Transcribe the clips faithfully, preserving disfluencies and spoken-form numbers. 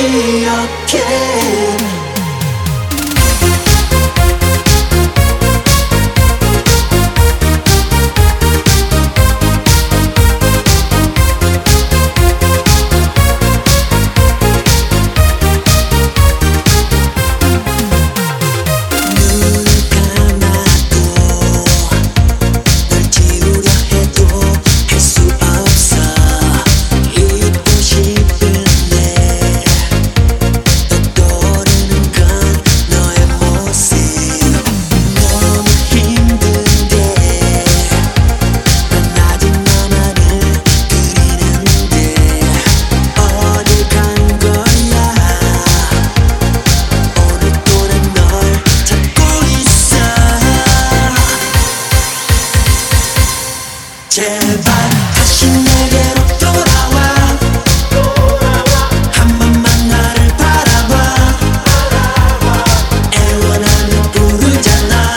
기억해. 제발 다시 내게로 돌아와. 한 번만 나를 바라봐. 애원하며 부르잖아.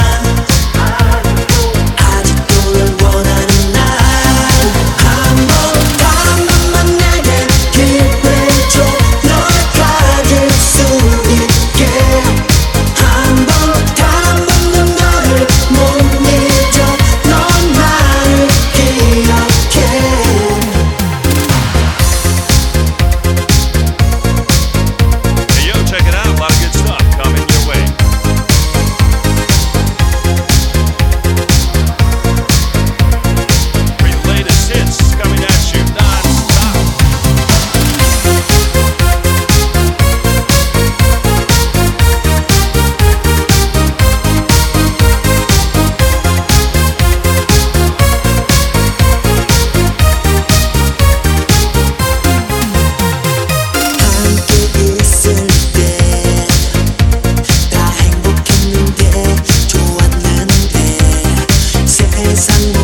아직도 널 원하는 날. 한 번, 단 한 번만 내게 기회를 줘. 널 가질 수 있게. 한 번, 단 한 번도 너를 못 잊어. 넌 나를 Hey, yo, check it out. A lot of good stuff coming your way. Three latest hits coming at you non-stop. 함께 있을 때 다 행복했는데 좋았는데 세상